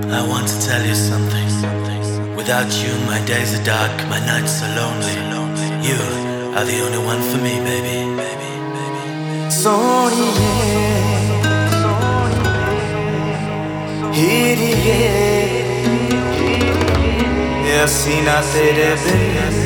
I want to tell you something. Without you, my days are dark, my nights are lonely. You are the only one for me, baby. सोनिए हीरिए असी ना तेरे बिन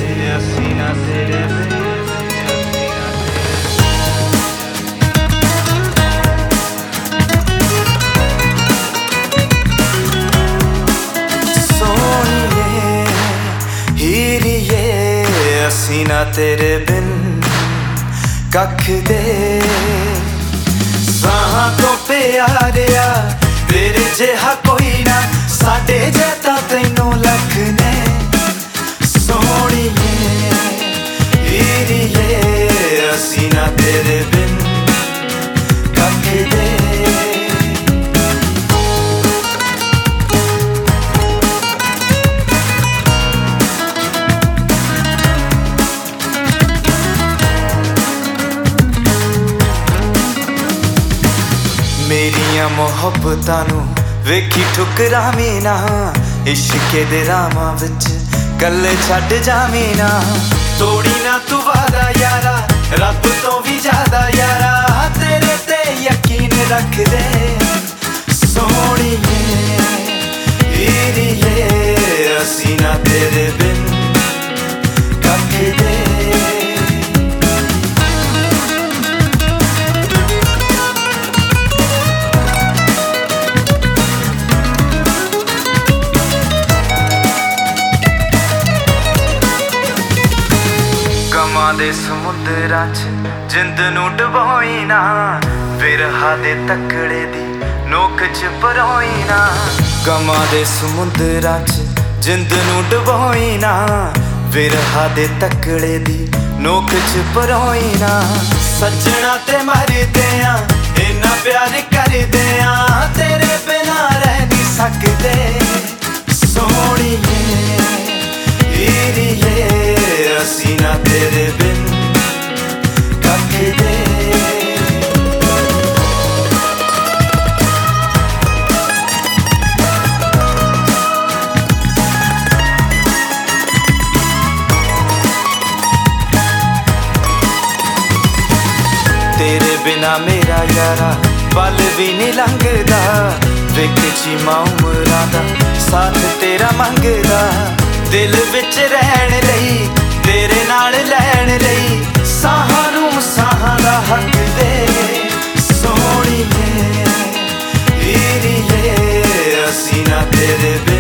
असी ना तेरे बिन कख दे साहां तो प्यारिया तेरे जिहा कोई ना साडे जैसा तैनू लख ने सोहणीए हीरिए असी ना तेरे बिन कख दे मेरिया मोहब्बतां नू वेखी ठुकरावी ना इश्के दे रामां विच कल्ले छड्ड जावी ना तोड़ी ना तू वादा यारा रब तो भी ज्यादा यारा तेरे ते यकीन रख दे सोहणीए हीरिए असी ना तेरे बिन कख दे गमां दे समुद्रां च जिंद नू डबोई ना विरहा दे तकड़े दी नोक च परोई ना गमां दे समुद्रां च जिंद नू डबोई ना विरहा दे तकड़े दी नोक च परोई ना सजना ते मरदे आ इन्ना प्यार करदे आ तेरे बिना रह नहीं सकदे सोहणीए हीरिए असी ना तेरे बिन कख दे तेरे बिना मेरा यारा पल भी नहीं लंघदा विच चीमा उमरां दा साथ तेरा मंगदा दिल विच रहण लई तेरे नाल लैण लई साहां नू साहां दा हक दे सोहणीए हीरिए असी ना तेरे